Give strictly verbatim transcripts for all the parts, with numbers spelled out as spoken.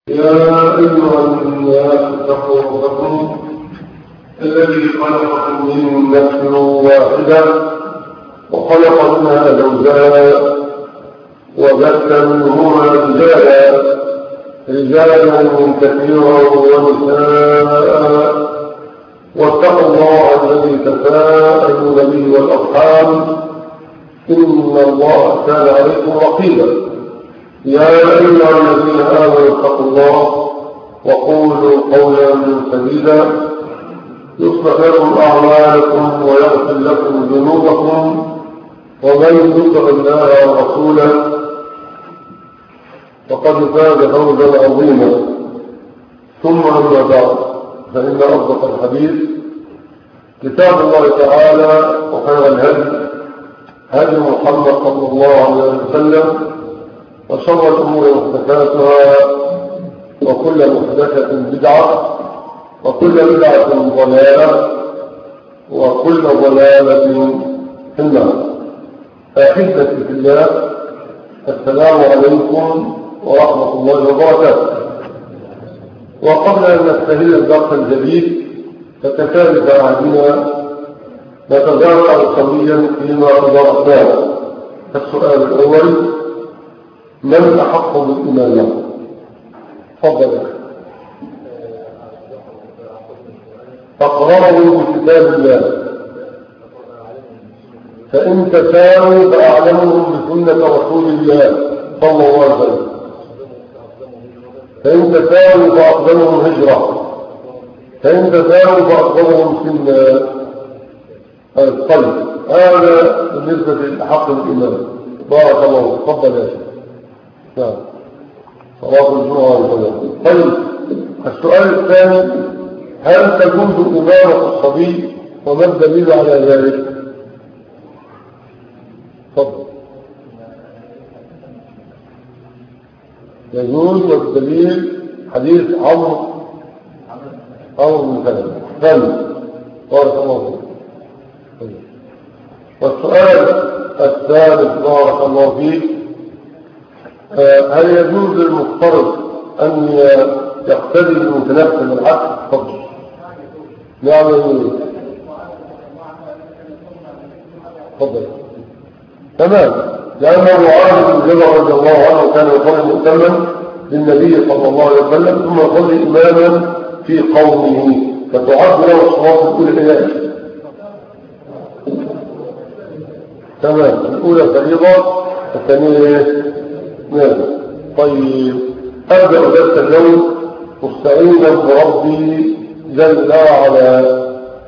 يا أيها الناس اتقوا ربكم الذي خلقكم من نفس واحدة وخلق منها زوجها وبث منهما رجالا رجالا كثيرا ونساء واتقوا الله الذي تساءلون به والأرحام إن الله كان عليكم رقيبا. يا أيها الذين آمنوا اتقوا الله وقولوا قولا سديدا يصلح لكم أعمالكم ويغفر لكم ذنوبكم ومن يطع الله ورسوله فقد فاز فوزا عظيما. ثم أما بعد فإن أصدق الحديث كتاب الله تعالى وخير الهدي هدي محمد صلى الله عليه وسلم وشر الأمور محدثاتها وكل محدثة بدعة وكل بدعة ضلالة وكل ضلالة في النار. أحبتي في الله، السلام عليكم ورحمة الله وبركاته. وقبل أن نستهل الدرس الجديد فتكالف عهدنا نتذاكر سويا فيما درسناه. السؤال الأول: من أحق بالإيمان؟ تفضل. أقرره بكتاب الله، فإن تساووا فأعلمهم بسنة رسول الله صلى الله عليه وسلم، فإن تساووا فأقدمهم هجرة، فإن تساووا فأقدمهم سنة. طيب، هذا بالنسبة للحق بالإيمان. بارك الله. تفضل يا شيخ. نعم، صلاة الجمعة والفجر. طيب، السؤال الثاني: هل تجوز إمامة الصبي وما الدليل على ذلك؟ تفضل. يجوز، والدليل حديث عمرو عمرو بن سلمة. ثاني، بارك الله فيك. والسؤال الثالث بارك الله فيك: هل يجوز للمفترض أن يقتدي بمتنفذ العقل؟ تفضل. نعم يجوز. تفضل. تمام، لأن معاذ بن جبل رضي الله عنه كان يصلي مؤتما للنبي صلى الله عليه وسلم ثم يصلي إماما في قومه فتعد له الصلاة الأولى إليه. تمام، الأولى فريضة الثانية نعم. طيب، أبدأ درس اليوم مستعينا بربي جل وعلا.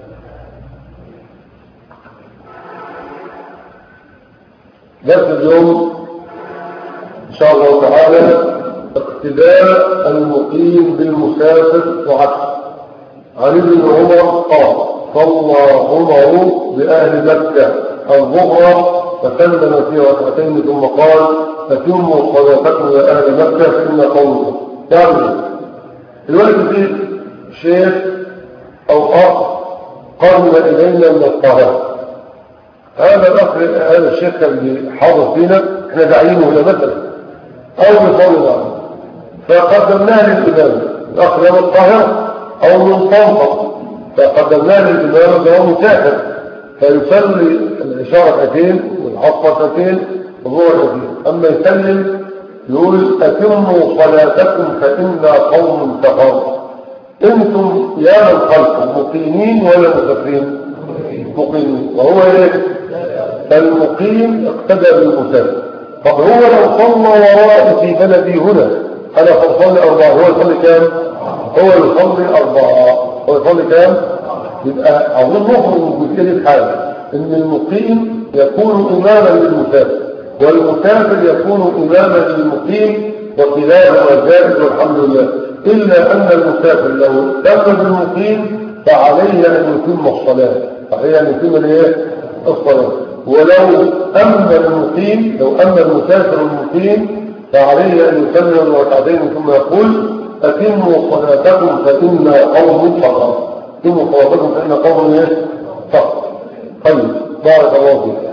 درس اليوم إن شاء الله تعالى اقتداء المقيم بالمسافر وعكسه. عن ابن عمر قال: صلى عمر بأهل مكة الظهر فسلم في ركعتين ثم قال: فتموا صلاتكم يا أهل مكة فإن قومكم. يعني الوقت فيه شيخ أو أخ قرن إلينا من القاهرة. هذا الأخ هذا الشيخ اللي حاضر فينا احنا داعينه إلى مثلا أو بصلي عنه، فقدمناه للإمام. الأخ من القاهرة أو من طنطا، فقدمناه للإمام وهو مسافر فيصلي العشاء ركعتين والعصر ركعتين والظهر ركعتين. أما يسلم يقول: أتموا صلاتكم فإن قوم كفروا. أنتم يا من خلفكم مقيمين ولا مسافرين؟ مقيمين. وهو إيه؟ فالمقيم اقتدى بالمسافر. طب هو لو صلى وراء في بلدي هنا أنا فصلي أربعة، هو يصلي كام؟ هو يصلي أربعة. هو يصلي كام؟ يبقى أظن نخرج من الجزئية دي حاجة: إن المقيم يكون إماما للمسافر والمسافر يكون إماما للمقيم، وكلاهما جائز والحمد لله. إلا أن المسافر لو تم بالمقيم فعليه أن يتم الصلاة، فعليه أن يتم الايه؟ الصلاة. ولو أمن المقيم لو أمن المسافر المقيم فعليه أن يصلي الركعتين ثم يقول: أتموا صلاتكم فإن قوم فقط. أتموا صلاتكم فإن قوم ايه؟ فقط. طيب، بارك الله فيك.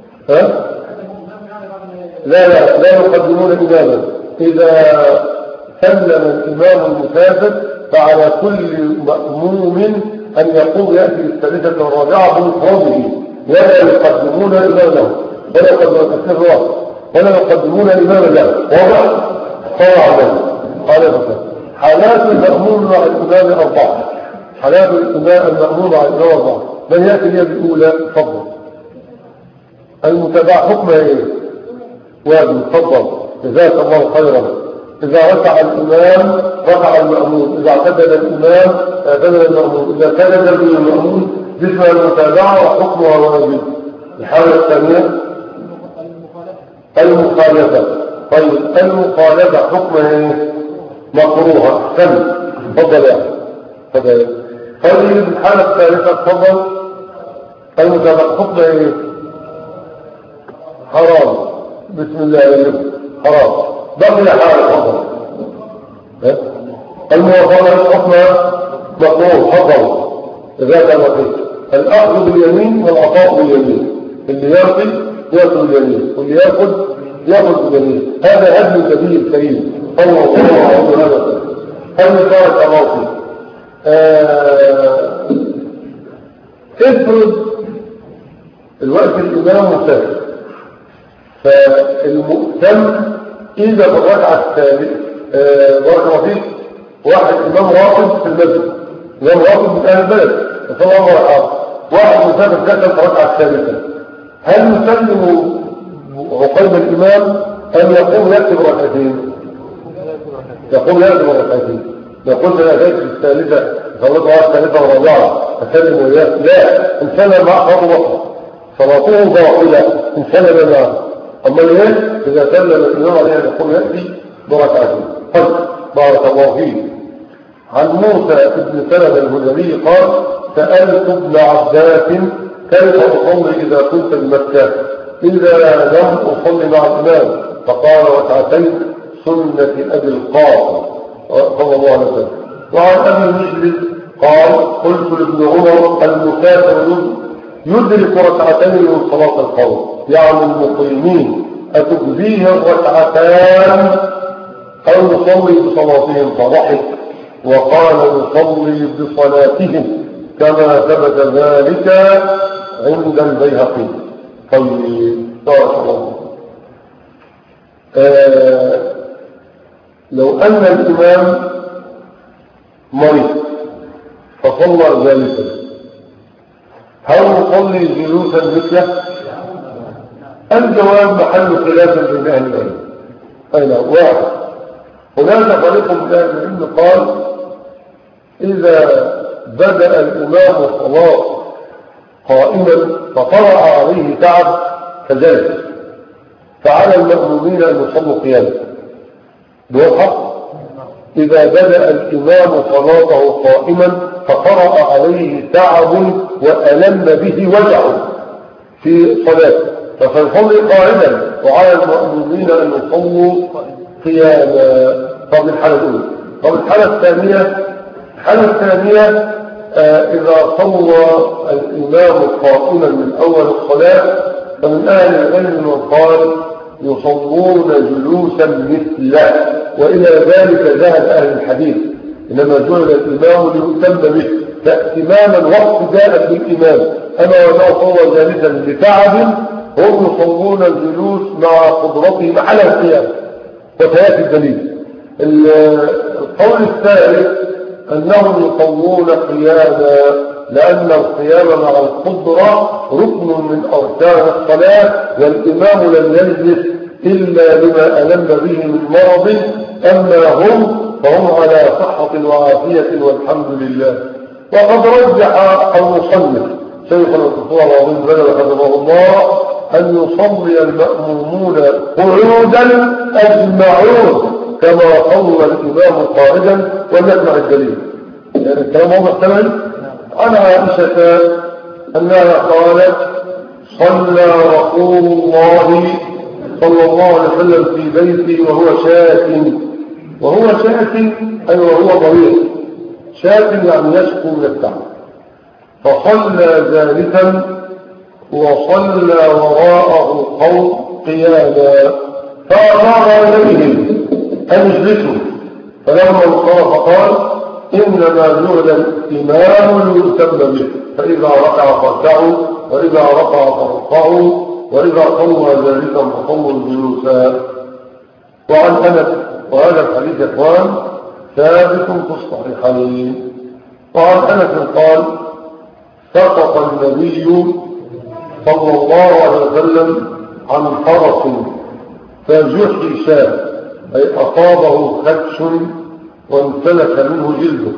ها؟ لا لا لا يقدمون إماما. إذا سلم الإمام المسافر فعلى كل مأموم أن يقوم يأتي الثالثة والرابعة بمفرده ولا يقدمون إمامه ولا يقدمون ولا يقدمون إمام له واضح؟ طبعا قال بك حالات المأموم مع الإمام أربعة حالات الإمام المأموم مع الإمام أربعة من يأتي اليد الأولى تفضل المتابعة حكمها إيه؟ واجب تفضل جزاك الله خيرا إذا ركع الإمام ركع المأموم إذا اعتدل الإمام اعتدل المأموم إذا سجد المأموم جسم المتابعة وحكمها واجب. الحالة الثانية المخالفة. طيب المخالفة حكمها ايه؟ مكروهة احسن تفضل يا تفضل. طيب الحالة الثالثة تفضل المتابعة حكمها ايه؟ حرام بسم الله عليكم حرام. بقي حالة تفضل الموافقة حكمها مكروه تفضل إذا كان وقيت الأخذ باليمين والعطاء باليمين اللي يأخذ يأخذ باليمين واللي يأخذ يأخذ باليمين هذا هدم النبي الكريم صلى الله عليه وسلم. هذا بارك الله فيه. افرض الوقت الإمام مسافر فالمؤتم إذا في الركعة الثالثة بارك الله فيه واحد إمام راقب في المسجد إمام راقب من أهل البلد صلى الله عليه وسلم واحد مسافر دخل في الركعة الثالثة هل يسلم عقيم الإمام أن يقوم يكتب ركعتين؟ يقوم يكتب ركعتين. يقول لنا ذلك الثالثة صلى الله عليه الثالثة والرابعة أسلم وياه لا إن سلم معه خطوة وقت صلاته باطلة إن سلم معه. أما اليوم إذا سلم الإمام عليه يقوم يأتي بركعتين. طيب بارك الله فيه. عن موسى بن سلمة الهذلي قال سألت ابن عباس كيف أصلي إذا كنت بمكة إذا لم أصلي مع الإمام فقال ركعتين سنة أبي القاسم صلى الله عليه وسلم. وعن أبي مجلس قال قلت لابن عمر المسافر يدرك ركعتين من صلاة القوم يعني المقيمين أتجزيه الركعتان أو نصلي بصلاتهم فضحك وقال نصلي بصلاتهم كما ثبت ذلك عند البيهقي. طيب بارك الله. آه لو أن الإمام مريض فصلى جالسا هل نصلي جلوسا مثله؟ الجواب محل خلاف بين أهل العلم. أين واحد هناك فريق من أهل العلم قال إذا بدأ الإمام الصلاة قائما فطرأ عليه تعب فجلس فعلى المأمومين أن يصلوا قياما بوضح. إذا بدأ الإمام صلاته قائما فطرأ عليه تعب وألم به وجعه في صلاته فسيصلي قاعدا وعلى المأمومين أن يصلوا قياما. طب الحالة الأولى. طب الحالة الثانية الحالة الثانية آه إذا صلى الإمام قائما من أول الصلاة فمن أهل العلم من قال يصلون جلوسا مثله وإلى ذلك ذهب أهل الحديث إنما جعل الإمام ليؤتم به فاهتماما واقتداء بالإمام. أما ولو صلى جالسا لتعب هم يصلون الجلوس مع قدرتهم على القيام وسيأتي الدليل. القول الثالث أنهم يصلون قياما لأن القيام مع القدرة ركن من أركان الصلاة والإمام لم يجلس إلا لما ألم به من مرض أما هم فهم على صحة وعافية والحمد لله. وقد رجح المصنف شيخ الدكتور العظيم بدر حفظه الله أن يصلي المأمومون قعودا أجمعون كما صلى الإمام قاعدا ونسمع الدليل. يعني الكلام واضح تمام. عن عائشة أنها قالت صلى رسول الله صلى الله عليه وسلم في بيتي وهو شاك وهو شاك أي وهو ضرير شاك يعني يشكو من التعب فصلى جالسا وصلى وراءه قوم قياما فأشار إليهم أن اجلسوا فلما انصرف قال إنما جعل الإمام ليؤتم به، فإذا ركع فاركعوا، وإذا رفع فارفعوا، وإذا صلى ذلك فصلوا جلوسا. وعن أنس، وهذا الحديث يا إخوان ثابت في الصحيحين. وعن أنس قال سقط النبي صلى الله عليه وسلم عن فرس فجحش، أي أصابه خدش وانسلك منه جلده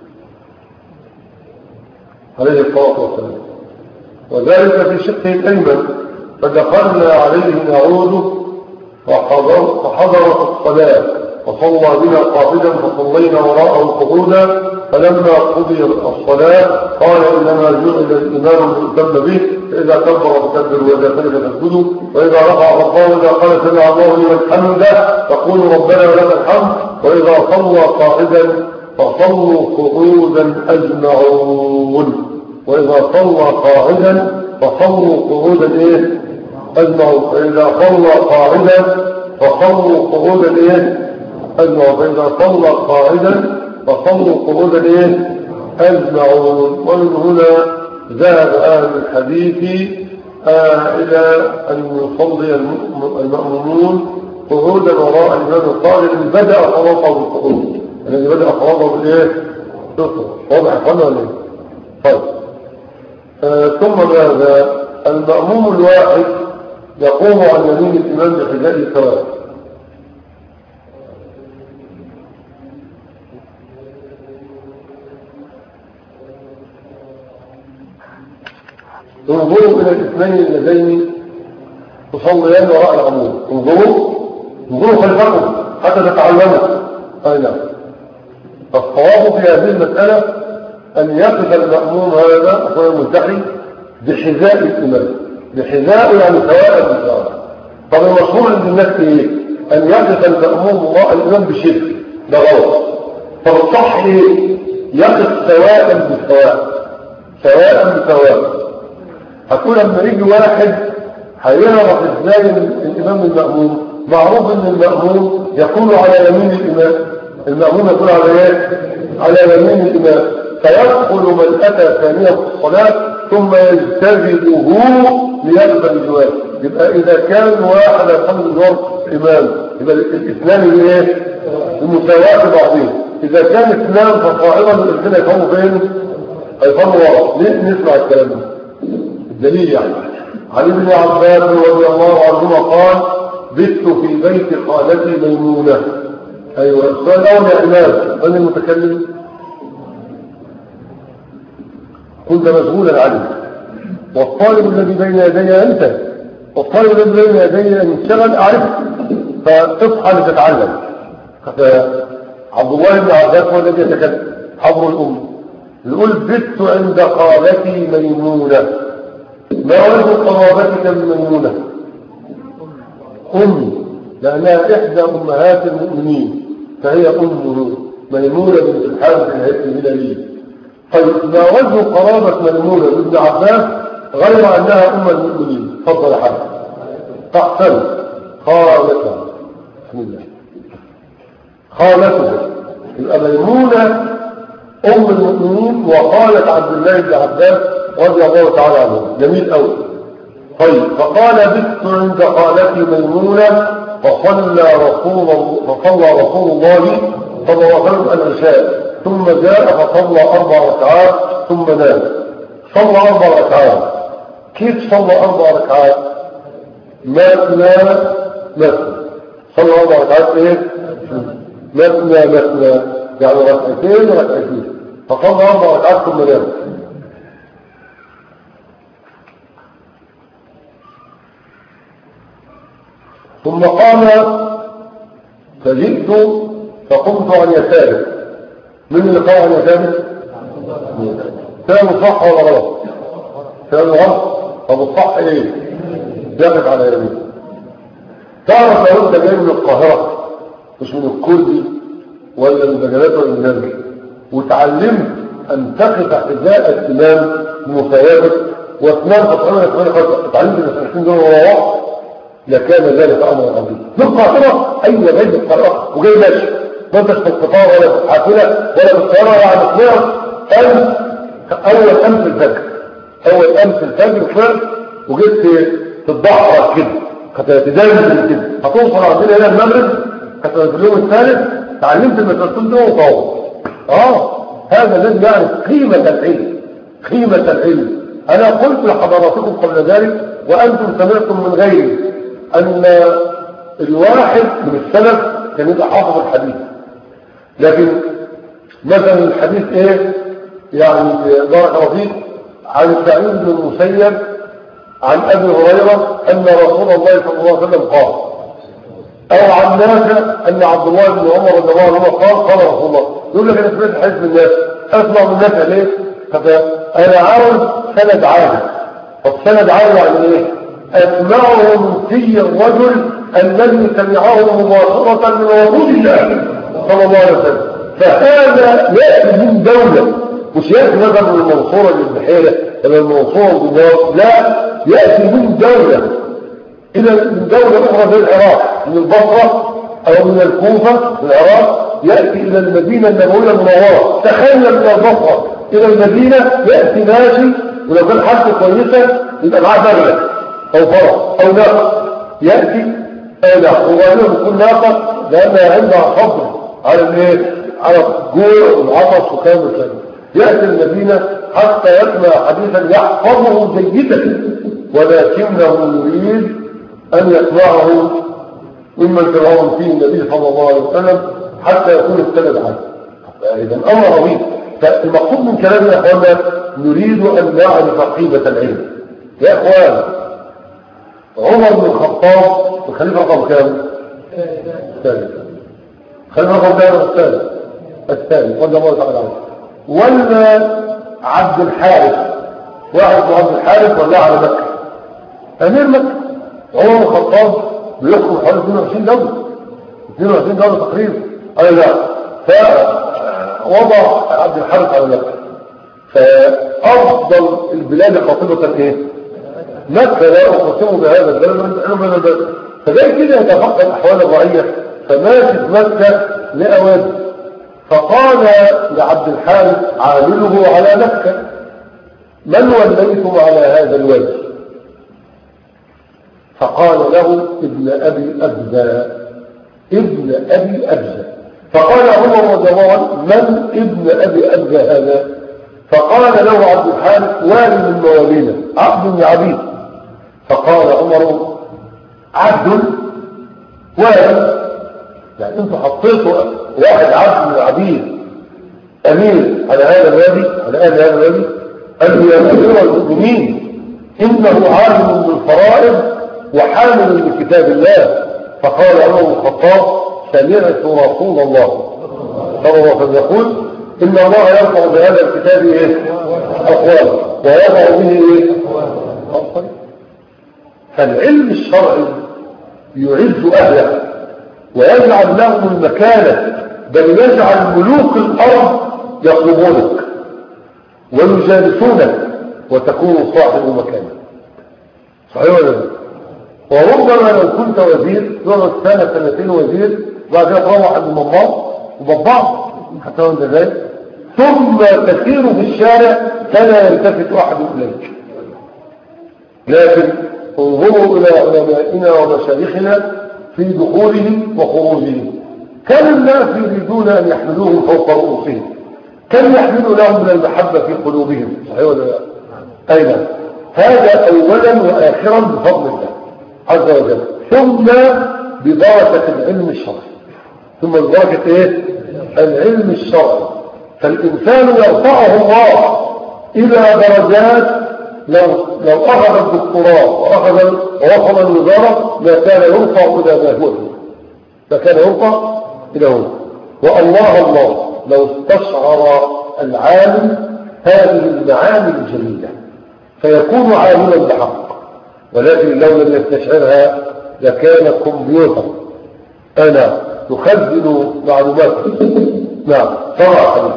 عليه الصلاة والسلام، وذلك في شقه الأيمن، فدخلنا عليه نعوده فحضر فحضرت الصلاة فصلى بنا قاعدا فصلينا وراءه قعودا، فلما قضي الصلاة قال إنما جعل الإمام ليؤتم به، فإذا كبر فكبر وإذا سجد فاسجدوا، وإذا رفع فارفعوا، وإذا قال سمع الله لمن حمده فقولوا ربنا ولك الحمد، وإذا صلى قاعدا فصلوا قعودا أجمعون، وإذا صلى قاعدا فصلوا قعودا إيه أجمعون، فإذا صلى قاعدا فصلوا قعودا إيه أجمعون، فإذا صلى قاعدا فصلوا قعودا إيه أجمعون. ومن هنا ذهب أهل الحديث آه إلى أن يصلي المأمومون قعودا وراء الإمام القائل الذي بدأ صلاته بالقعود، الذي بدأ صلاته بالإيه؟ واضح ولا لا؟ طيب آه ثم ماذا؟ المأموم الواحد يقوم عن يمين الإمام بحذاء سواء، انظروا إلى الاثنين اللذين تصليان وراء العمود، انظروا انظروا خلفكم حتى تتعلموا. أي نعم. فالصواب في هذه المسألة أن يقف المأموم هذا أخوة الملتحي بحذاء الإمام، بحذاء يعني سواء بالسواء. طب المشهور عند الناس إيه؟ أن يقف المأموم وراء الإمام بشبه، ده غلط. طب الصح إيه؟ يقف سواء بالسواء، سواء بسواء. هتقول لما يجي واحد هيعرف ازاي الإمام المأموم؟ معروف ان المأموم يكون على يمين الإمام، المأموم يكون على ايه؟ على يمين الإمام، فيدخل من أتى ثانية في الصلاة ثم يجتذبه ليقبل جواره. يبقى إذا كان واحد يصلي جوار الإمام يبقى الاثنان الايه؟ المساواة بعضهم. إذا كان اثنان فصاعدا الاثنين يفهموا فين؟ هيفهموا ورا. ليه نسمع الكلام ده؟ الدليل يعني عن ابن عباس رضي الله عنهما قال بت في بيت خالتي ميمونة. أيوة السؤال الأول يا عماد من المتكلم؟ كنت مشغولا عنه، والطالب الذي بين يدي أنت، والطالب الذي بين يدي أن يشتغل أعرفه، فاصحى لتتعلم. عبد الله بن عباس هو الذي يتكلم حبر الأم، يقول بت عند خالتي ميمونة. ما وجه قرابتك من ميمونة؟ أمي، لأنها إحدى أمهات المؤمنين فهي أمه ميمونة بنت الحارث الهلالية. طيب ما وجه قرابة ميمونة بن عباس غير أنها أم المؤمنين؟ تفضل يا حاج. أحسن. خالتها، بسم الله، خالتها يبقى ميمونة أم المؤمنين وقالت عبد الله بن عباس رضي الله تعالى عنه. جميل أوي. طيب فقال بت عند خالتي ميمونة فصلى رسول فصلى رسول الله صلى الله عليه وسلم العشاء ثم جاء فصلى أربع ركعات ثم نام. صلى أربع ركعات. كيف صلى أربع ركعات؟ مثنى مثنى. صلى أربع ركعات إيه؟ مثنى مثنى، يعني ركعتين ركعتين. فصلى أربع ركعات ثم نام. ثم قام فجئت فقمت عن يساره. من اللي قام عن يساره؟ كان صح ولا غلط؟ كان غلط. طب الصح ايه؟ يقف على يمين. تعرف لو انت جاي من القاهرة مش من الكردي ولا من المجالات ولا من الناس وتعلمت ان تقف حذاء الامام بمساواته واثنان قطعين اثنين قطع اتعلمت المسألتين دول ورا بعض لكان ذلك امر عظيم. من القاهرة اي جاي من القاهرة وجاي ماشي ما انتش في القطار ولا في الحافلة ولا في الطيارة يعني طلعت أمس أول أمس الفجر أول أمس الفجر طلعت وجيت تتضحرك كده هتتدلل كده هتوصل عندنا هنا المغرب حتى في اليوم الثالث تعلمت المسألتين دول وطاوة اه هذا الذي يعرف قيمة العلم قيمة العلم. أنا قلت لحضراتكم قبل ذلك وأنتم سمعتم من غيري أن الواحد من السلف كان يبقى حافظ الحديث لكن مثلا الحديث ايه يعني بارك الله فيك عن سعيد بن المسيب عن ابي هريره ان رسول الله صلى الله عليه وسلم قال او عن نافع ان عبد الله بن عمر رضي الله عنه قال قال رسول الله. يقول لك انا سمعت حديث من الناس اسمع من نافع ليه؟ انا عاوز سند عالي. طب سند عالي يعني ايه؟ اسمعه من في الرجل الذي سمعه مباشره من رسول الله صلى الله عليه وسلم. فهذا يأتي من دولة مش يأتي مثلا من المنصورة للبحيرة ولا المنصورة للجبال لا يأتي من دولة إلى من دولة أخرى زي العراق من البصرة أو من الكوفة في العراق يأتي إلى المدينة النبوية المنورة. تخيل من البصرة إلى المدينة يأتي ماشي ولو كان حالته كويسة يبقى معاه بغلة أو فرس أو ناقة يأتي أو ناقة وغالبا يكون ناقة لأنها عندها صبر على الايه على الجوع والعطش وكلام الكلام. يأتي المدينة حتى يسمع حديثا يحفظه جيدا ولكنه يريد أن يسمعه ممن تبعهم فيه النبي صلى الله عليه وسلم حتى يكون السند عنه. إذا أمر رهيب. فالمقصود من كلامنا يا أخوانا نريد أن نعرف قيمة العلم. يا أخوان عمر بن الخطاب الخليفة رقم كام؟ الثالث. خلينا نقول ده الثالث الثالث رضي الله تعالى عنه ولا عبد الحارث واحد من عبد الحارث ولا على مكة أمير مكة. عمر بن الخطاب بيحكم حوالي اثنين وعشرين دولة اثنين وعشرين دولة تقريبا أي لا فوضع عبد الحارث على مكة. فأفضل البلاد خاطبة ايه؟ مكة. لا أقسم بهذا البلد فزي كده يتفقد أحوال الرعية فمات في مكة لأواد. فقال لعبد الحارث عامله على مكة من وليتم على هذا الوجه؟ فقال له ابن أبي أبزة ابن أبي أبزة. فقال عمر رضي الله عنه من ابن أبي أبزة هذا؟ فقال له عبد الحارث والي من موالينا عبد من عبيد. فقال عمر عبد والي يعني انتوا حطيتوا واحد عبد من العبيد امير على هذا الوادي على هذا الوادي قال يا امير المؤمنين انه عالم بالفرائض وحامل لكتاب الله. فقال عمر بن الخطاب سمعت رسول الله صلى الله عليه وسلم يقول ان الله يرفع بهذا الكتاب ايه اقوالا ويضع به ايه اقوالا. فالعلم الشرعي يعز اهله ويجعل لهم المكانة بل يجعل ملوك الأرض يطلبونك ويجالسونك وتكون صاحب مكانة. صحيح ولا لا؟ وربما لو كنت وزير تقعد سنة سنتين وزير وبعد كده تروح الممر وببعض حتى وانت ذلك ثم تسير في الشارع فلا يلتفت أحد إليك. لكن انظروا إلى علمائنا ومشايخنا في دخولهم وخروجهم كان الناس يريدون أن يحملوهم فوق رؤوسهم كم يحملوا لهم من المحبة في قلوبهم. صحيح ولا لا؟ أيضا هذا أولا وآخرا بفضل الله عز وجل ثم ببركة العلم الشرعي ثم ببركة إيه؟ العلم الشرعي. فالإنسان يرفعه الله إلى درجات لو لو أخذ الدكتوراه وأخذ ووصل الوزارة ما كان يرفع إلى ما هو ما كان يرفع إلى هنا. والله الله لو استشعر العالم هذه المعاني الجميلة فيكون عالما بحق ولكن لو لم يستشعرها لكان كمبيوتر أنا تخزن معلومات. نعم صراحة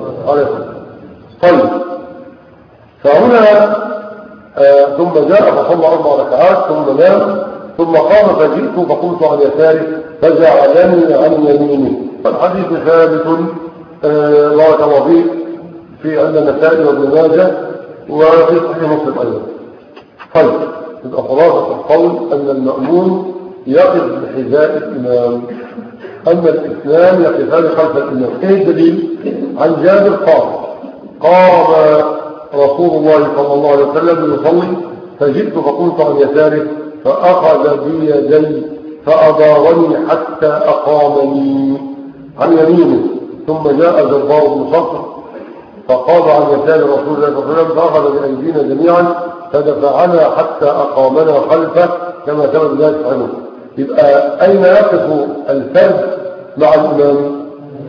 طيب. فهنا آه ثم جاء فصلى أربع ركعات ثم نام ثم قام فجئت فقمت عن يساره فجعلني عن يمينه. فالحديث ثابت بارك الله فيه في أن النسائي وابن ماجه وفي صحيح مسلم أيضا. طيب يبقى خلاصة القول أن المأمون يقف بحذاء الإمام، أما الاثنان يقفان خلف الإمام. إيه الدليل؟ عن جابر قال قام رسول الله صلى الله عليه وسلم يصلي فجئت فقمت عن يساره فأخذ بيدي فأدارني حتى أقامني عن يمينه، ثم جاء جبار بن صخر فقام عن يسار رسول الله صلى الله عليه وسلم فأخذ بأيدينا جميعا فدفعنا حتى أقامنا خلفه كما ثبت ذلك عنه. يبقى أين يقف الفرد مع الإمام؟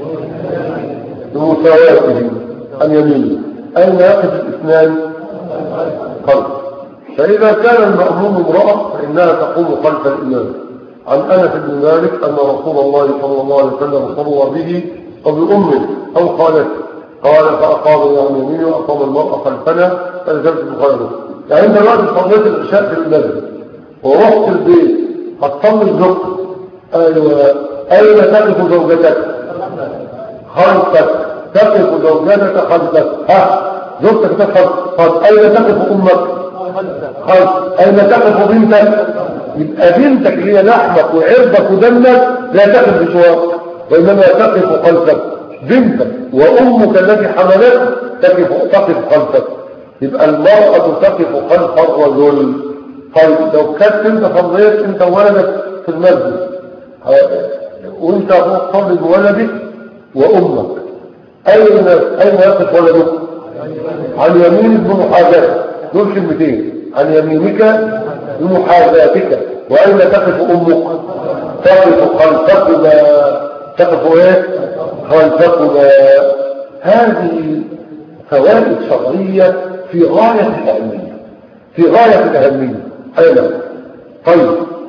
بمساواته عن يمينه. أين يقف الاثنان؟ خلف. فإذا كان المأموم امرأة فإنها تقوم خلف الإمام. عن أنس بن مالك أن رسول الله صلى الله عليه وسلم صلى به أو بأمه أو خالته قال فأقامني عن يمينه وأقام المرأة خلفنا فنزلت بخيره. يعني أنت دلوقتي صليت العشاء في المسجد ورحت البيت هتصلي الظهر، أيوة أين تقف زوجتك؟ خلفك. تقف زوجتك خلفك. ها زوجتك تقف. أين تقف أمك؟ خلف. أين تقف بنتك؟ يبقى بنتك اللي هي لحمك وعرضك ودمك لا تقف بجوارك، وإنما تقف خلفك. بنتك وأمك التي حملتك تقف تقف خلفك. يبقى المرأة تقف خلف الرجل. طيب لو كانت انت صليت انت وولدك في المسجد وانت تصلي بولدك وامك، اين اين يقف ولدك؟ عن يمينك بمحاذاتك. دول كلمتين، عن يمينك بمحاذاتك. واين تقف امك؟ تقف خلفكما. تقف ايه؟ خلفكما. هذه فوائد شرعيه في غايه الاهميه، في غايه الاهميه. أين؟ طيب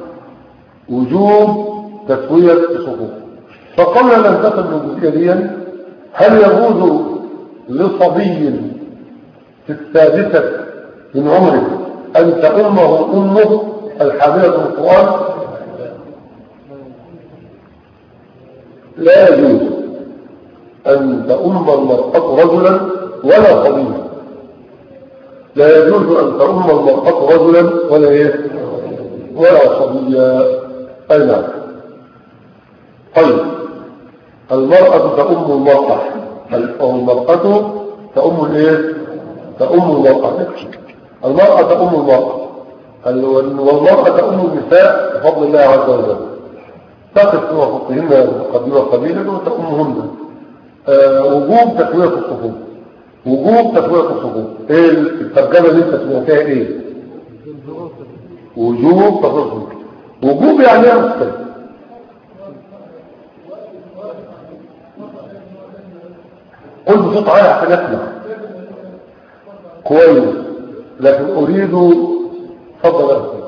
وجوب تسوية الصفوف. فقبل أن ننتقل من جزئيا، هل يجوز لصبي في السادسة من عمره أن تأمه أمه الحاملة القرآن؟ لا يجوز أن تأم المرأة رجلا ولا صبيا. لا يجوز أن تأم المرأة رجلا ولا إيه ولا صبيا. أي نعم. طيب المرأة تأم المرأة أو المرأة تأم الإيه تأم المرأة. المرأة تأم المرأة والمرأة تأم النساء بفضل الله عز وجل. تقف وفقهن مقدمة قبيلة وتأمهن. آه وجوب تسوية الصفوف. وجوب تسوية الصفوف. ايه الترجمة اللي انت سمعتها ايه؟ وجوب تسوية الصفوف. وجوب يعني ايه مختلف؟ قل بصوت عالي عشان اسمع كويس، لكن اريد فضل أسمع.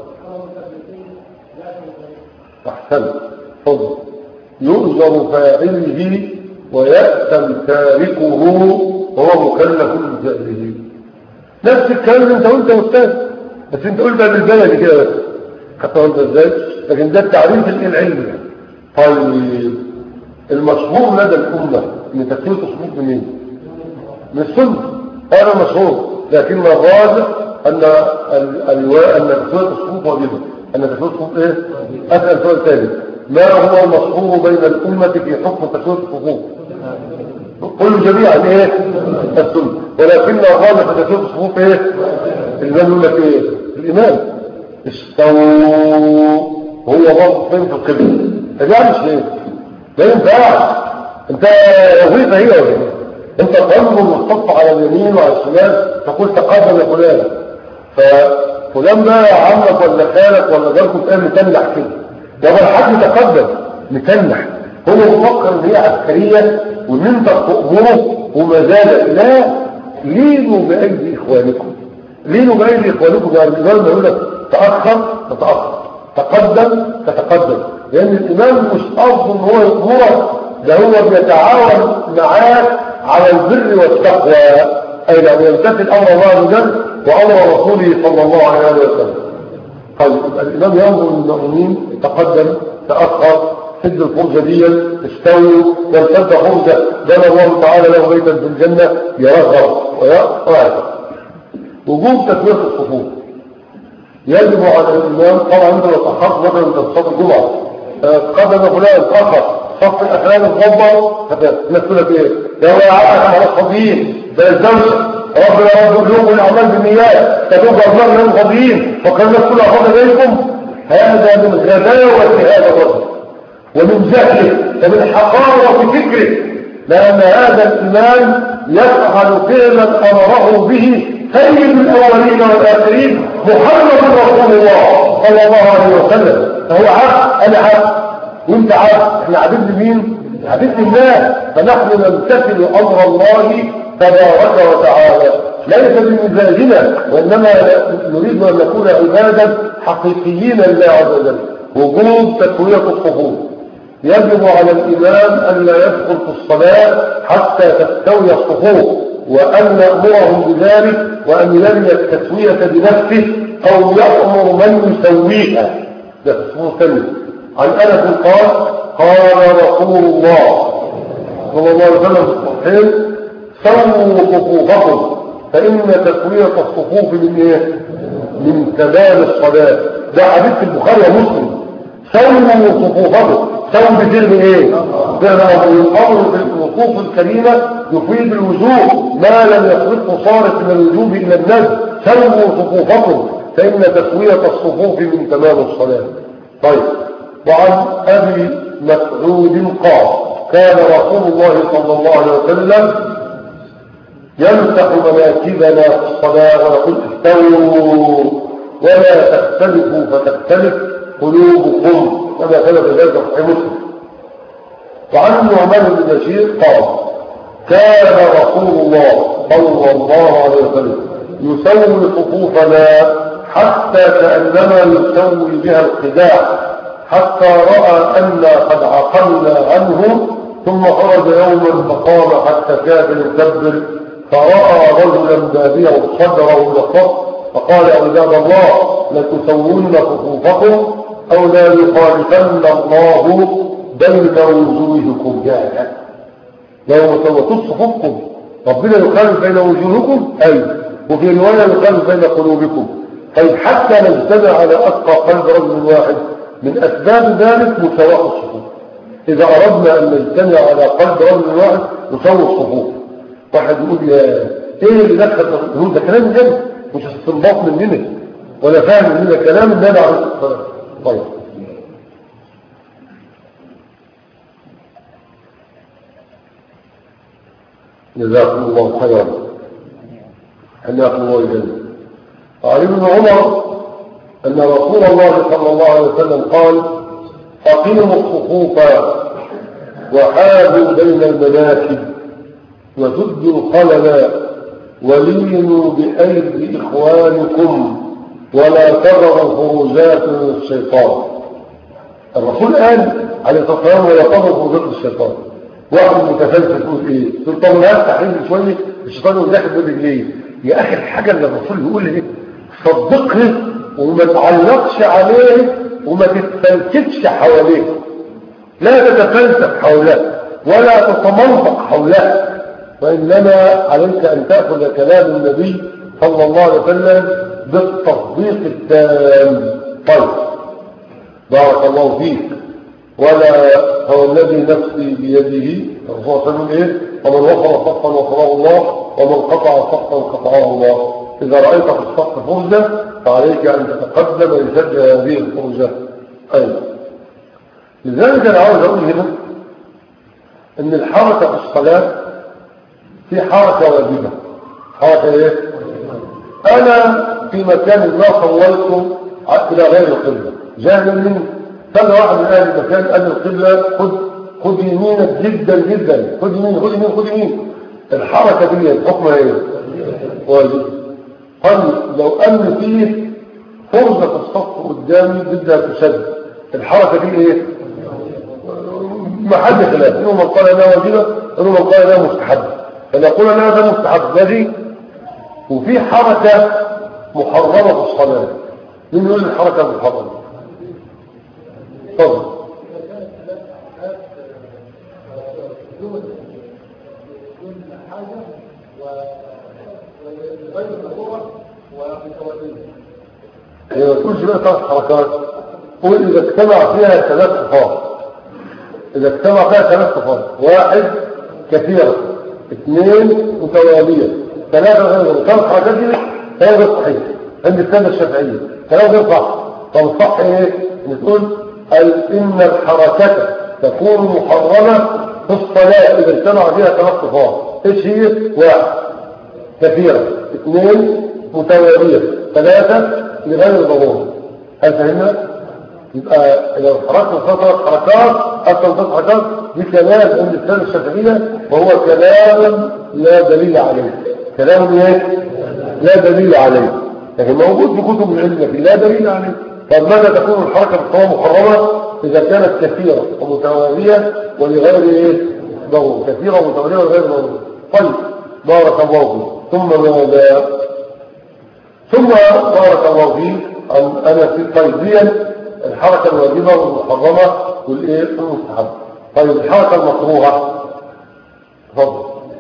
احسن فضل. يؤجر فاعله ويأثم تاركه وهو مكلف بجهله. نفس الكلام اللي انت قلته يا استاذ، بس انت قلتها بالبلدي كده بس. حتى قلت ازاي؟ لكن ده التعريف العلمي. طيب المشهور لدى الامه ان تسويه الصفوف منين؟ من السنه. هذا مشهور، لكن الراجح ان ان تسويه الصفوف واجبه. ان تسويه الصفوف ايه؟ اسال سؤال ثاني، ما هو المشهور بين الامه في حكم تسويه الصفوف؟ كل جميعا ايه؟ السنة. ولكن الغالب في تسوية الصفوف ايه؟ الإمام يقول لك ايه؟ الإمام استووا هو برضه فين في القبلة. ده مش ايه؟ لا ينفعش. انت وظيفة هي ولا ايه؟ انت تنظر والصف على اليمين وعلى الشمال تقول تقدم يا فلان، ففلان بقى عمك ولا خالك ولا جاركم تقول متنح كده، يبقى الحاج تقدم متنح. هو مفكر ان هي عسكرية وان انت تأمره وما زال. لا، لينوا بأيدي اخوانكم، لينوا بأيدي اخوانكم. يعني الامام ما يقول لك تأخر تتأخر، تقدم تتقدم، لان الامام مش قصده ان هو يأمرك، ده هو بيتعاون معاك على البر والتقوى. اي لو يمتثل امر الله عز وجل وامر رسوله صلى الله عليه وسلم. طيب الإمام ينظر للمؤمنين، تقدم تأخر، سد الفرجة دي، استووا، يلتد فرجة، بنى الله تعالى له بيتا في الجنة، يرغب ويرغب. وجوب تكبير الصفوف يجب على الإمام. طبعا انت لو تأخرت مثلا من صف الجمعة قدم فلان تأخر صف الأخران الضبط الناس تقول لك ايه؟ يا عم على الصبيين ده الزوجة ربنا رب اليوم والأعمال بالنيات تدوب أرمان لهم فضيين فكان الناس كلها فضل إليكم. هذا من غباوة هذا الرجل ومن جهله ومن حقارة فكره، لأن هذا الإمام يفعل فعلا أمره به سيد الأولين والآخرين محمد رسول الله صلى الله عليه وسلم. فهو عبد، أنا عبد وانت عبد، احنا عبد مين؟ عبد الله. فنحن نمتثل أمر الله تبارك وتعالى ليس بمزاجنا، وإنما نريد أن نكون عبادا حقيقيين لله عز وجل. وجود تسوية الصفوف يجب على الإمام أن لا يدخل في الصلاة حتى تستوي الصفوف، وأن نأمرهم بذلك، وأن يرمي التسوية بنفسه أو يأمر من يسويها. ده اسمه سوي. عن أنس قال قال رسول الله صلى الله عليه وسلم في الصحيح سووا صفوفكم فإن تسوية الصفوف من إيه؟ من تمام الصلاة. ده حديث البخاري ومسلم. سووا صفوفكم، سووا بفعل ايه؟ الامر في الوقوف الكريمه يفيد الوجوب ما لم يصرفه صارف من الوجوب الى النزل. سووا صفوفكم فان تسويه الصفوف من تمام الصلاه. طيب، وعن ابي مسعود قال كان رسول الله صلى الله عليه وسلم يمسح مناكبنا في الصلاه ويقول استووا ولا تختلفوا فتختلف قلوبكم، كما ثبت ذلك في مسلم. وعن النعمان بن بشير قال كان رسول الله صلى الله عليه وسلم يسوي صفوفنا حتى كأنما يسوي بها الخداع، حتى رأى أن قد عقلنا عنه، ثم خرج يوما فقام حتى كاد يكبر، فرأى رجلا باديا صدره إلى الصف فقال يا عباد الله لتسوون صفوفكم أو لا يخالفن الله بين وجوهكم. جاء لو ما سوتوش صفوفكم ربنا يخالف بين وجوهكم، أي وفي رواية يخالف بين قلوبكم. طيب حتى نجتمع على أتقى قلب رجل واحد من أسباب ذلك مساواة الصفوف. إذا أردنا أن نجتمع على قلب رجل واحد نسوي الصفوف. واحد يقول يا إيه اللي دخل ده كلام جد مش استنباط مننا ولا فاهم مننا، كلام النبي عليه الصلاة والسلام. طيب جزاكم الله خيرا، حياكم الله الجنة. وعن ابن عمر أن رسول الله صلى الله عليه وسلم قال أقيموا الصفوف وحاذوا بين المناكب وسدوا الخلل ولينوا بأيدي إخوانكم ولا تروا خروجات الشيطان. الرسول قال عليه الصلاة والسلام ولا تروا خروجات الشيطان. واحد متفلسف يقول ايه؟ تقول طب لا تحريم شويه الشيطان يقول داخل برجليه. يا اخي الحاجه اللي الرسول يقول ايه صدقها وما تعلقش عليه وما تتفلسفش حواليه، لا تتفلسف حوله ولا تتمنطق حوله، وانما عليك ان تاخذ كلام النبي صلى الله عليه وسلم بالتصديق التام. طيب بارك الله فيك. ولا هو الذي نفسي بيده الرسول صلى الله عليه وسلم ايه؟ ومن وصل صفا وصله الله ومن قطع صفا قطعه الله. اذا رايت في الصف فرجه فعليك ان تتقدم لسد هذه الفرجه ايضا. لذلك انا عاوز اقول هنا ان الحركه في الصلاه في حركه واجبه. حركه ايه؟ انا في مكان ما صليت الى غير القبله جاهلا مني، كان واحد من اهل المكان قال القبله خد خد يمينك جدا جدا، خد يمين خد يمين خد يمين. الحركه دي الحكم ايه؟ واجب. قال لو ان فيه فرجه في الصف قدامي بدها تشد، الحركه دي ايه؟ ما حد خلاف، انه من قال انها واجبه انه من قال انها مستحبه، فنقول انها ده مستحب ماشي. وفي حركه محرمه في الصلاه مين يقول الحركة بالحركة؟ طبعا هي ما تقولش بقى ثلاث حركات، قول إذا اجتمع فيها ثلاث صفات. إذا اجتمع فيها ثلاث صفات: واحد كثيرة، اثنين متوالية، ثلاثة غير. ثلاث حركات دي هي غير صحيح عند السادة الشافعية، ثلاثة غير صح. طب الصح ايه؟ نقول إن الحركة تكون محرمة في الصلاة إذا اجتمع فيها ثلاث صفات. ايش هي؟ واحد كثيرة، اثنين متوالية، ثلاثة لغير ضرورة. هل فهمنا؟ يبقى لو حركنا ثلاث حركات أصلا ثلاث حركات دي كلام عند السادة الشافعية، وهو كلام لا دليل عليه. كلام ايه؟ لا دليل عليه، لكن موجود في كتب العلم لكن لا دليل عليه. طب ماذا تكون الحركة بالصلاة محرمة؟ إذا كانت كثيرة ومتوالية ولغير ايه؟ ضرورة. كثيرة ومتوالية ولغير ضرورة. طيب بارك الله فيك. ثم ماذا؟ ثم بارك الله فيك أنا في طيبيا الحركة الواجبة والمحرمة والايه المستحب. طيب الحركة المكروهة تفضل.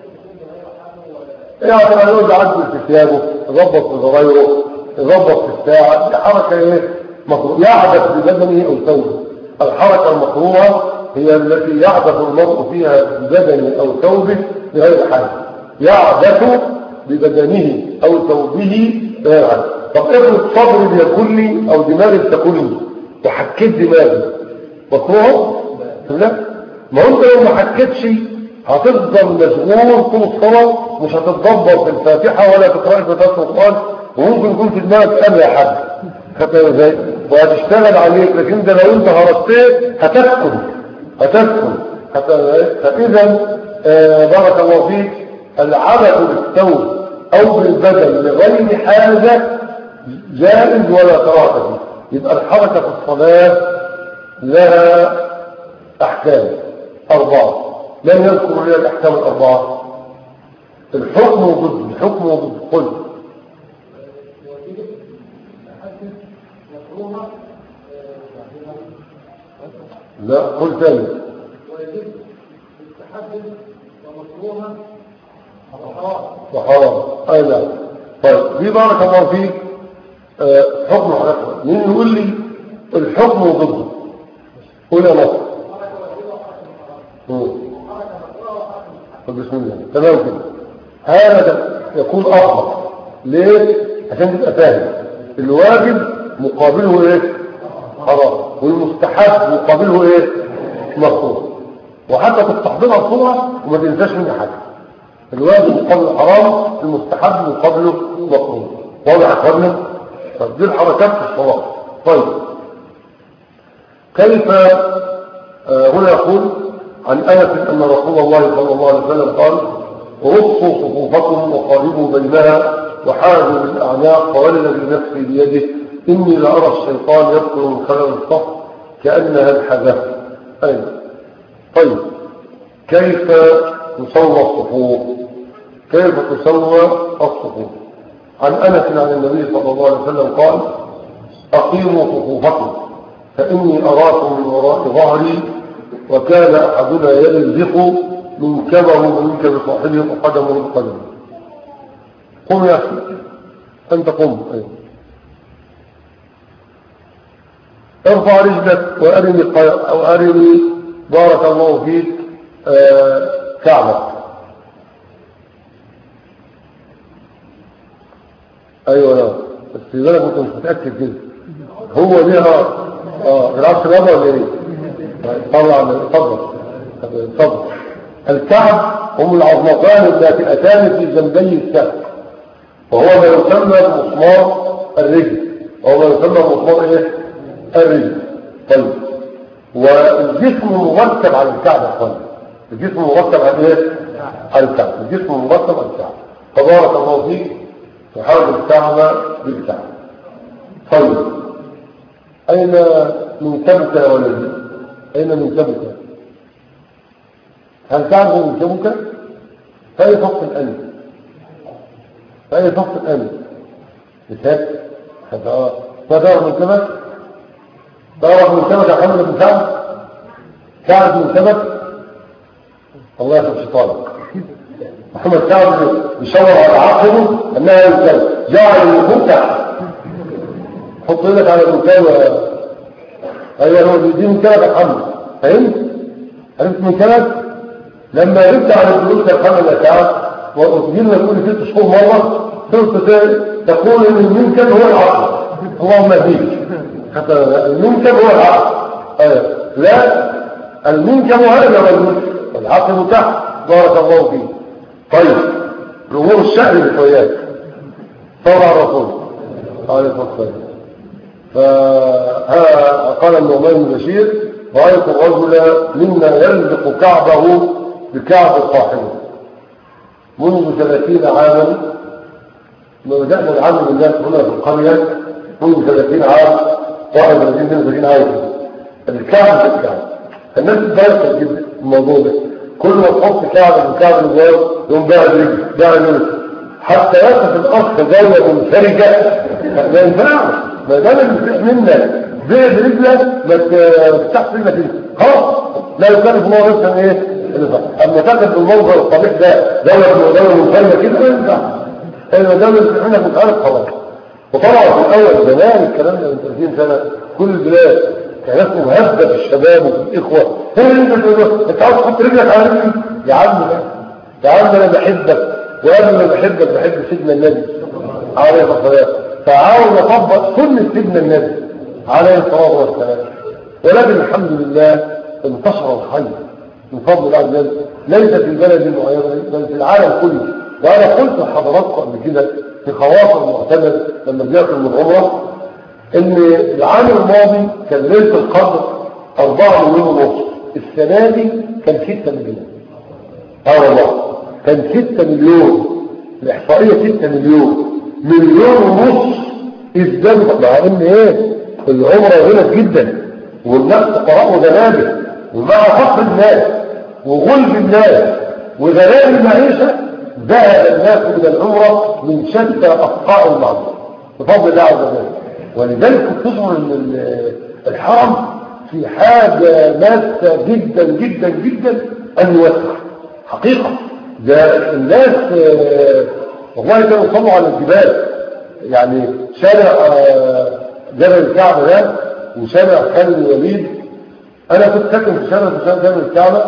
يعني انا يقعد يعدل في ثيابه، يضبط في ضرايره، يضبط في الساعة، دي حركة ايه مكروهة، يعبث ببدنه او ثوبه. الحركة المكروهة هي التي يعبث المرء فيها ببدنه او ثوبه بغير حاجة، يعبث ببدنه او ثوبه بغير حاجة. طب افرض صدري بياكلني او دماغي بتاكلني وحكيت دماغي، مكروه؟ لا، ما انت لو ما حكيتش هتفضل مشغول طول الصلاة، مش هتتدبر في الفاتحة ولا تقرأ في فاتحة القرآن، وممكن يكون في دماغك أمر حد خطأ ازاي وهتشتغل عليك. لكن ده لو انت هرستيه هتسكن هتسكن فإذا آه بارك الله فيك العبث بالثوب أو بالبدن لغير حاجة جائز ولا كراهة فيه. يبقى الحركة في الصلاة لها أحكام أربعة، لن يذكر لي الأحكام الأربعة. الحكم وضد الحكم وضد قل لا قل تاني وحرام أي لا. طيب دي بارك الله فيك أه حكم حركة. مين يقول لي الحكم وضده؟ قول يا نصر. طب بسم الله تمام كده. هذا يكون أفضل. ليه؟ عشان تبقى فاهم الواجب مقابله ايه؟ حرام، والمستحب مقابله ايه؟ مكروه. وحتى تستحضرها بسرعه وما تنساش منها حاجه. الواجب مقابل الحرام، المستحب مقابله مكروه. واضح يا اخوانا؟ طب دي الحركات في الصلاه. طيب كيف آه هنا يقول عن انس ان رسول الله صلى الله عليه وسلم قال: رصوا صفوفكم وقاربوا بينها وحاذوا بالاعناق، فوالذي نفسي بيده اني لارى الشيطان يدخل من خلال الصف كانها الحذاء. ايوه. طيب كيف تسوى الصفوف؟ كيف تسوى الصفوف؟ عن انس عن النبي صلى الله عليه وسلم قال: اقيموا صفوفكم فاني اراكم من وراء ظهري وكان احدنا يلزق من كبه ومنك بصاحبه وقدمه بقدمه. قم يا اخي انت قم. أيوه. ارفع رجلك وارني او ارني بارك الله فيك آه كعبك. ايوه لا بس في بالك انت مش متاكد كده هو ليها اه العصر الابيض ولا ايه؟ طلع اتفضل اتفضل. الكعب هم العظمتان اللاتئتان في جنبي السقف، وهو ما يسمى بمسمار الرجل، وهو ما يسمى بمسمار ايه؟ الرجل. طيب والجسم مرتب على الكعب يا اخوان، الجسم مرتب على ايه؟ على الكعب، الجسم مرتب على الكعب. تبارك الله فيك تحاول الكعبة بالكعب. طيب اين من كبك يا ولدي؟ اين من كبك؟ هل تعرف من كبك؟ فأي فصل الأنف؟ فأي فصل الأنف؟ بسات؟ حتى فتعرف من سمك؟ تعرف من سمك يا محمد بن سعد؟ سعد من سمك؟ الله يخلص شيطانك. محمد سعد بيشاور على عقله انها يمكن جعل الوقوف تحت. حط ايدك على المكان. ايوه هو دي من سمك يا محمد، فهمت؟ عرفت من سمك؟ لما جبت على الفلوس يا محمد يا سعد وتجينا كل ست شهور مره صرت تقول ان المنكر هو العقل. اللهم اهديك. حتى المنكر هو العقل. أيوة. لا، المنكر هذا هو المنكر والعقل تحت. بارك الله فيه. طيب الامور الشأن بالحياة صلى على الرسول عليه الصلاه والسلام. فقال النعمان بن بشير: رايت الرجل منا يلزق كعبه بكعب صاحبه منذ ثلاثين عاما. ما بدأنا نعلم الناس هنا في القرية منذ ثلاثين عام، واحد وثلاثين ثلاثين عام الكعب بالكعب. الناس تبارك جدا الموضوع ده، كل ما تحط كعب من كعب الجواب يوم بقى برجل بقى برجل حتى يصف الأخ زاوية منفرجة. ما ينفعش، ما دام المسيح منك زي برجلك ما تفتحش رجلك انت خلاص. لا يكلف الله نفسا ايه؟ اما تاخد بالمنظر الصبيح ده زاوية منفرجة كده ما ينفعش. ما دام المسيح منك متعرف خلاص. وطبعا في الأول زمان الكلام ده من ثلاثين سنة كل البلاد كانت مهبة في الشباب وفي الإخوة. هي انت انت عاوز تحط رجلك على رجلي يا عم بقى. يا عم انا بحبك وانا ما بحبك بحب سيدنا النبي عليه الصلاة والسلام، فعاوز اطبق سنة سيدنا النبي عليه الصلاة والسلام. ولكن الحمد لله انتشر الخير من فضل الله عز وجل، ليس في البلد معينة بل في العالم كله. وانا قلت لحضراتكم قبل كده في خواطر المعتمد لما بياكل من عمره ان العام الماضي كان ليله القدر أربعة مليون ونص، السنه دي كان ستة مليون. اه والله كان ستة مليون، الاحصائيه ستة مليون، مليون ونص ازداد. مع ان ايه العمره غلت جدا والناس فقراء وزنابل ومع فقر الناس وغلب الناس وغلاء المعيشه ذهب الناس الى العمره من شتى اقطاع الارض بفضل الله عز وجل. ولذلك تظهر ان الحرم في حاجه ماسه جدا جدا جدا ان يوسع حقيقه. ده الناس والله كانوا يصلوا على الجبال، يعني شارع جبل الكعبه ده وشارع خالد الوليد. انا كنت ساكن في شارع جبل الكعبه،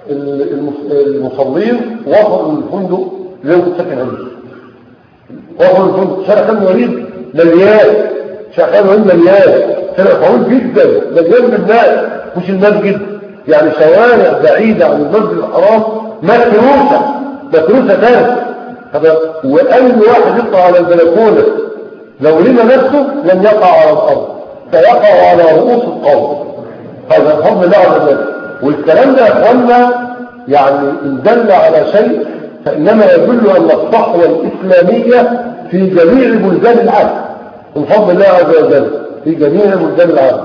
المصلين وصلوا للفندق اللي انا كنت ساكن عنده، وصلوا للفندق شارع خالد الوليد مليان، شارع خالد الوليد مليان، شارع طويل جدا مليان بالناس مش المسجد، يعني شوارع بعيده عن المسجد الحرام متروسه متروسه تاني. واي واحد يطلع على البلكونه لو رمى نفسه لن يقع على الارض، سيقع على رؤوس القوم. هذا بفضل الله عز وجل. والكلام ده يا اخوانا يعني ان دل على شيء فانما يدل ان الصحوه الاسلاميه في جميع بلدان العالم بفضل الله عز وجل، في جميع بلدان العالم.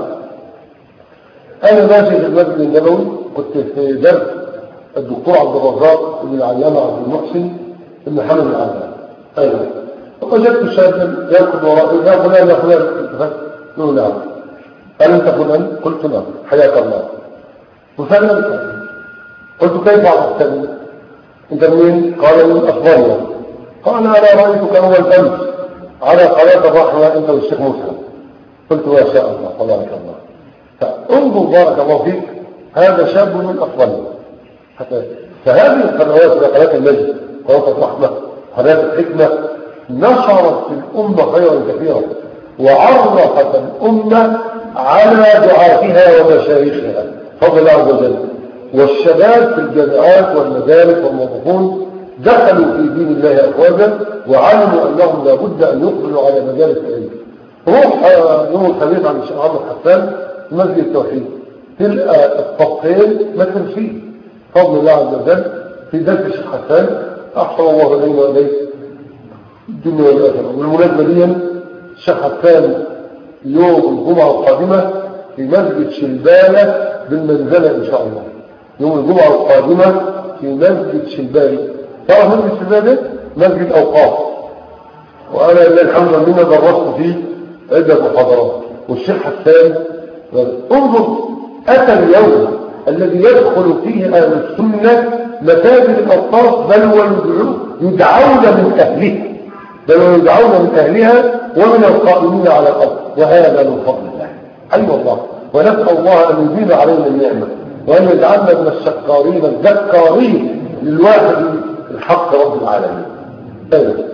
انا ماشي في المسجد النبوي كنت في درس الدكتور عبد الرزاق بن العلامه عبد المحسن بن محمد العلامه. ايوه وجدت شابا ياخذ ورائي يا فلان يا فلان قلت نعم. قال انت فلان؟ قلت نعم. حياك الله. وسلم. قلت كيف عرفتني؟ انت منين؟ قال من اسبانيا. قال انا رايتك اول امس على قناه الرحمه انت والشيخ موسى. قلت ما شاء الله تبارك الله. فانظر بارك الله فيك هذا شاب من اسبانيا. حتى فهذه القنوات قناه المجد قناه الرحمه قناه الحكمه نشرت في الامه خيرا كثيرا وعرفت الامه على دعاتها ومشايخها فضل الله عز وجل. والشباب في الجامعات والمدارس والموظفون دخلوا في دين الله أفواجا وعلموا أنهم لابد أن يقبلوا على مجالس العلم. روح يوم الخميس عند الشيخ عمرو حسان في مسجد التوحيد تلقى الصفين ما كانش فيه فضل الله عز وجل في درس الشيخ حسان أحسن الله إلينا وإليه الدنيا والآخرة. والمناسبة دي الشيخ حسان يوم الجمعة القادمة في مسجد شلبانة بالمنزلة إن شاء الله. يوم الجمعة القادمة في مسجد شلبانة. تعرف مسجد شلبانة؟ مسجد أوقاف. وأنا إلا الحمد لله درست فيه عدة محاضرات. والشيخ حسان انظر أتى اليوم الذي يدخل فيه أهل السنة مساجد الأطراف بل ويدعون يدعون من أهله بل ويدعون من أهلها ومن القائمين على الأرض، وهذا من فضل الله. أي أيوة والله. ونسأل الله أن يديم علينا النعمة وأن يجعلنا من الشكارين الذكارين للواحد الحق رب العالمين. أيوة.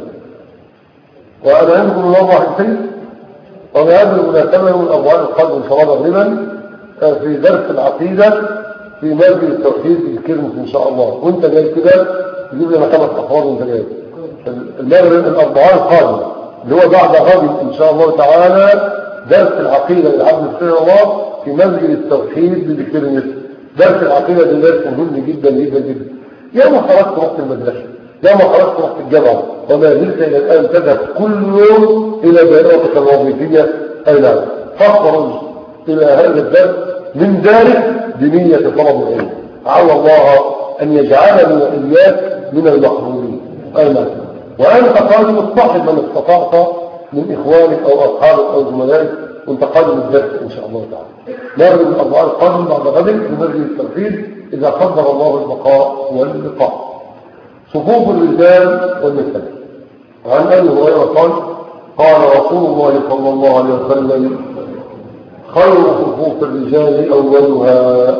وأنا عندكم الله حسين وبهذه المناسبة من أبواب القلب إن شاء الله مغربا في درس العقيدة في مسجد التوحيد في الكرمس إن شاء الله. وأنت جاي كده تجيب لنا خمس أفراد وأنت جاي المغرب الأربعاء القادم اللي هو بعد غد إن شاء الله تعالى درس العقيدة للعبد الخير الله في مسجد التوحيد في الكرمس. درس العقيدة ده درس مهم جدا جدا جدا. يا ما خرجت وقت المدرسة يا ما خرجت وقت الجامعة وما زلت إلى الآن تذهب كل يوم إلى دائرتك الوظيفية. أي نعم فاخرج إلى هذا الدرس من ذلك بنية طلب العلم. على الله أن يجعلني وإياك من المحرومين. أي نعم. وأنت قادم اصطحب من استطعت من إخوانك أو أصحابك أو زملائك وأنت قادم الدرس إن شاء الله تعالى. نرجو الأربعاء القادم بعد غد في مسجد التوحيد إذا قدر الله البقاء واللقاء. صفوف الرجال والنساء. عن أبي هريرة قال قال رسول الله صلى الله عليه وسلم خير صفوف الرجال أولها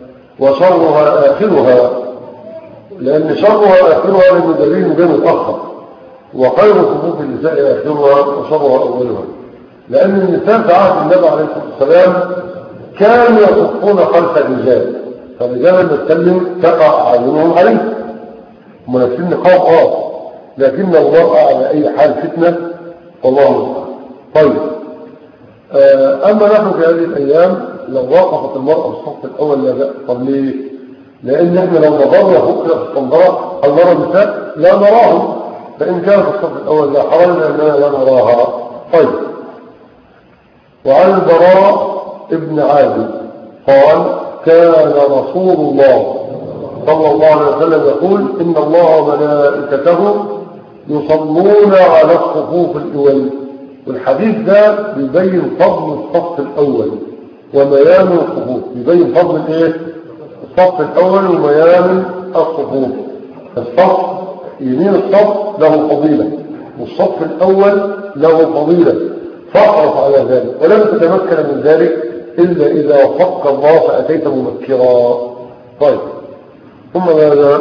وشرها آخرها، لأن شرها آخرها لأنه دليل بين متأخر، وخير صفوف النساء آخرها وشرها أولها، لأن النساء في عهد النبي عليه الصلاة والسلام كانوا يصفون خلف الرجال، فالرجال نتكلم تقع أعينهم عليه منافسين نقاط اه لكن المرأة على أي حال فتنة والله المستعان. طيب آه أما نحن في هذه الأيام لو وقفت المرأة في الصف الأول لا بأس. طب ليه؟ لأن احنا لو نظرنا فوق في الصندرة أو نرى النساء لا نراهم، فإن كان في الصف الأول لا حرج لأننا لا نراها. طيب وعن البراء ابن عازب قال كان رسول الله صلى الله عليه وسلم يقول إن الله وملائكته يصلون على الصفوف الأول. والحديث ده بيبين فضل الصف الأول وميان الصفوف، بيبين فضل ايه؟ الصف الأول وميان الصفوف. الصف يمين الصف له فضيلة والصف الأول له فضيلة، فاحرص على ذلك ولم تتمكن من ذلك إلا إذا وفقك الله فأتيت مبكرا. طيب ثم ماذا؟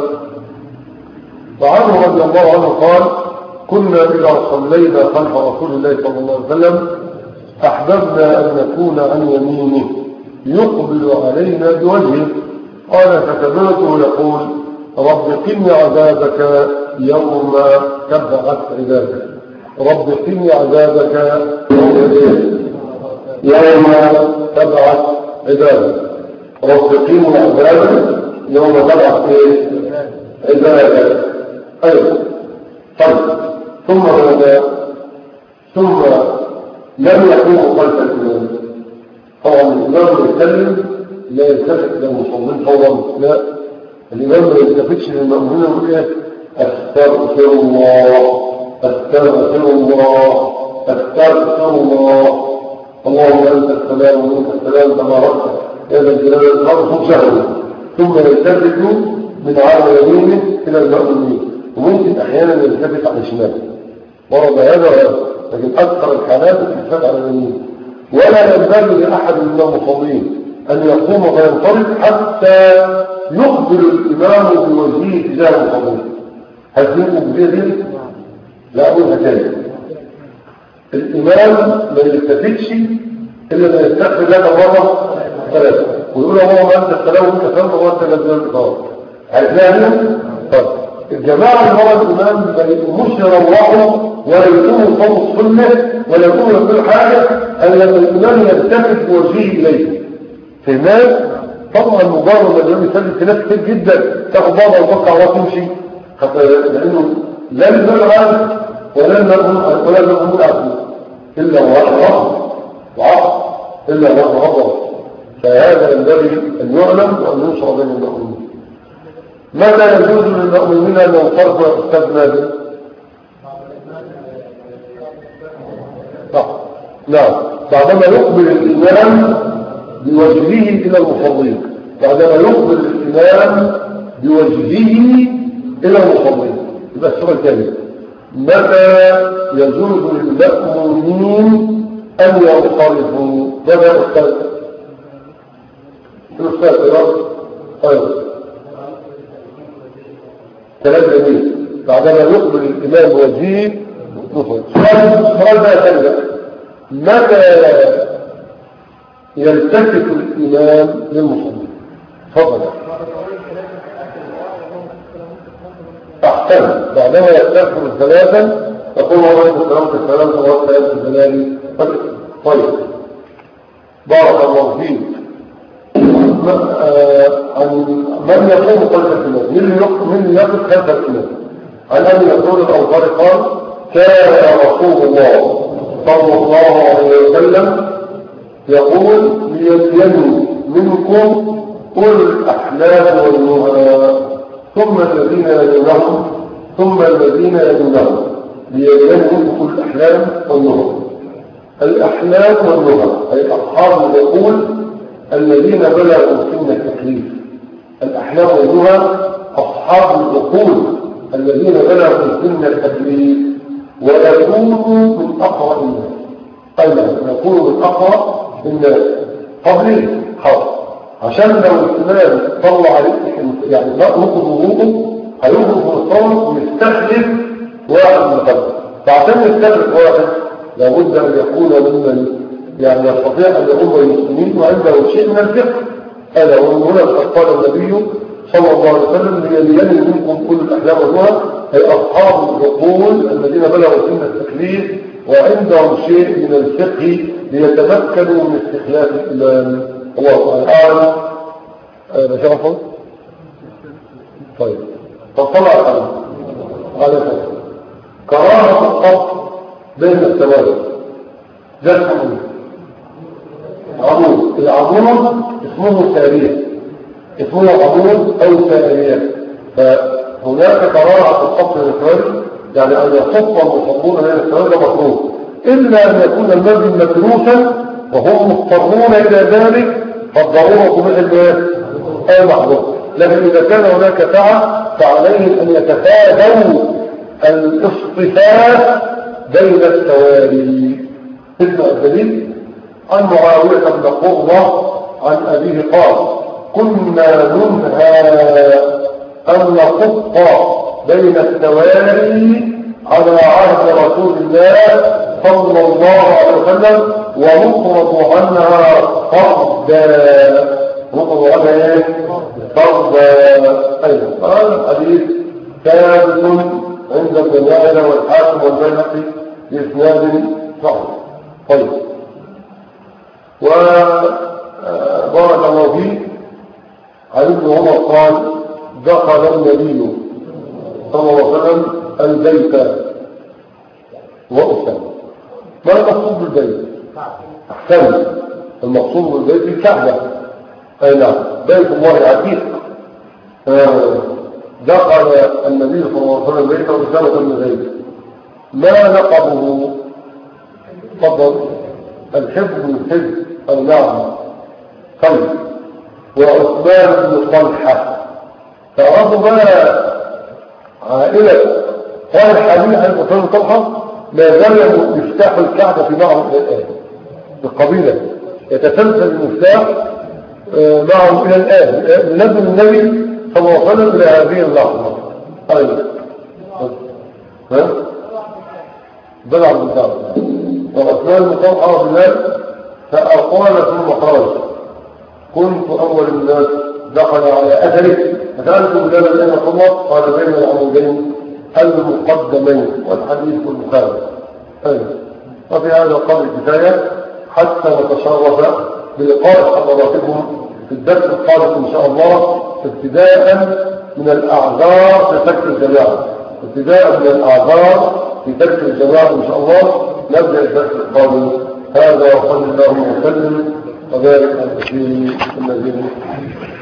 وعنه رضي الله عنه قال كنا إذا صلينا خلف رسول الله صلى الله عليه وسلم أحببنا أن نكون عن يمينه يقبل علينا بوجهه. قال فسمعته يقول رب قني عذابك يوم تبعث عبادك، رب قني عذابك يوم تبعث عبادك، رب قني عذابك يوم تبعث عبادك. أيضا طيب ثم ماذا؟ ثم لم يكون خلف الإمام. طبعا الإمام يتكلم لا يلتفت إلى المصلين فورا، لا الإمام ما يلتفتش للمأمونين ويقول ايه أستغفر الله أستغفر الله أستغفر الله اللهم أنت السلام ومنك السلام تبارك يا ذا الجلال والإكرام شهره. ثم يلتفت من على يمينه إلى المأمونين، وممكن أحيانا يلتفت على شماله ورد هذا وهذا، لكن أكثر الحالات الالتفات على اليمين. ولا ينبغي لأحد من المصلين أن يقوم وينصرف حتى يقبل الإمام بوجهه تجاه المصلين. هل تنقوا بذلك؟ لا أقولها تاني. الإمام ما يلتفتش إلا ما يستقبل لك مرة ثلاثة ويقول اللهم أنت السلام وأنت السلام وأنت الجلال والإكرام. عرفناها؟ طيب الجماعة المرة الإمام ما يقوموش يروحوا ولا يقوموا يصلوا السنة ولا يقوموا يقولوا حاجة أن الإمام يلتفت بوجهه إليه. فهمت؟ طبعا مجرد ما الإمام يسلم في ناس كتير جدا تاخد بعضها وتوقع وتمشي، لأنه لا الإمام عارف ولا الإمام ولا الإمام عارف إلا واحد وعقل إلا واحد غضب. فهذا ينبغي أن يعلم وأن ينشر بين المؤمنين. ماذا يجوز للمؤمنين أن ينصرفوا يا أستاذ نادر؟ صح نعم بعدما يقبل الإمام بوجهه إلى المصلين بعدما يقبل الإمام بوجهه إلى المصلين يبقى السؤال الثاني متى يجوز للمأمومين أن ينصرفوا؟ ماذا يا أستاذ؟ الأستاذ أيضا ثلاثة جميل بعدما يقبل الإمام بوجهه سؤال بقى ثاني متى يلتفت الإمام للمصلين؟ تفضل أحسن بعدما يستغفر ثلاثا تقول وعليكم السلام في السلام وعليكم السلام في السلام طيب بارك الله فيك عن من يقوم خلف الإمام من يقف خلف الإمام عن أن يقول الأنصار قال كان رسول الله صلى الله عليه وسلم يقول ليلين منكم أولي الأحلام والنهى ثم الذين يلونهم ثم الذين يلونهم ليلين منكم أولي الأحلام والنهى الأحلام والنهى أي أصحاب العقول الذين بلغوا سن التكليف الأحلام والنهى أصحاب العقول الذين بلغوا سن التكليف ويكونوا من أقرأ الناس أيضا يكونوا من أقرأ الناس قبل حاضر عشان لو الإمام طلع عليه يعني لا نقض وضوءه هيخرج من الصلاة ويستخلف واحد من قبل فعشان يستخلف واحد لابد أن يكون ممن يعني يستطيع أن يقوم المسلمين وعنده شيء من الفقه هذا ومن هنا قال النبي صلى الله عليه وسلم ليلين منكم كل الأحلام والنهى أي أصحاب العقول الذين بلغوا سن التكليف وعندهم شيء من الفقه ليتمكنوا من استخلاف الإمام الله تعالى أعلم أنا شرفه طيب فطلع على على كراهة الصف بين الثوابت ده الحمود عمود العمود اسمه سارية اسمه عمود أو سارية فهناك كراهة الصف بين الثوابت يعني أن يصف المصلون بين الثوابت ده مكروه إلا أن يكون المسجد مدروسا وهم مضطرون إلى ذلك فالضرورة مثل أي محظور لكن إذا كان هناك سعة فعليهم أن يتفادوا الاصطفاف بين التوالي اسمع الدليل عن معاوية بن قرة عن أبيه قال كنا ننهى أن نخط بين التوالي على عهد رسول الله صلى الله عليه وسلم ونطرد عنها فردا نطرد عنها ايه؟ فردا ايضا هذا الحديث ثابت عند الجماعة والحاكم والبيهقي بإسناد صحيح طيب وبارك الله فيه عن ابن عمر قال دخل النبي صلى الله عليه وسلم البيت وأسلم ما المقصود بالبيت؟ أحسن المقصود بالبيت الكعبة أي نعم بيت الله العتيق دخل النبي صلى الله عليه وسلم بيته بسنة من زيد ما لقبه تفضل الحفظ من حفظ أو نعم طيب وعثمان بن طلحة تعرفوا بقى عائلة طلحة دي عن عثمان بن طلحة ما زال مفتاح الكعبة في معهم إلى الآن القبيلة يتسلسل المفتاح معهم إلى الآن نزل النبي صلى الله عليه وسلم إلى هذه اللحظة أيضا ها؟ بلع من الدعوة وعثمان بن طلحة بلاد فأقال ثم خرج كنت أول الناس دخل على أثره فسألت بلاد الآن الله قال بين العمودين المقدمين والحديث البخاري أيضا وفي هذا القول كفاية حتى نتشرف بلقاء حضراتكم في الدرس القادم إن شاء الله ابتداء من الأعذار في ترك الجماعة ابتداء من الأعذار في ترك الجماعة إن شاء الله نبدأ الدرس القادم هذا وصلى الله وسلم وبارك على الذين